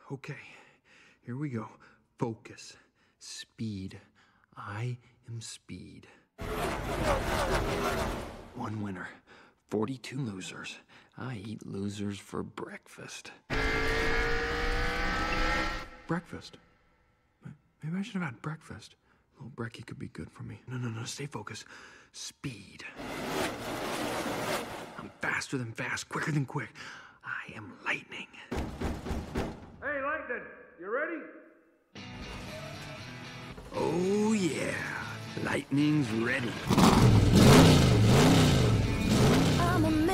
Okay, here we go. Focus. Speed. I am speed. One winner. 42 losers. I eat losers for breakfast. Breakfast? Maybe I should have had breakfast. A little brekkie could be good for me. No, stay focused. Speed. I'm faster than fast, quicker than quick. I am lightning. Hey, Lightning, you ready? Oh, yeah. Lightning's ready. I'm a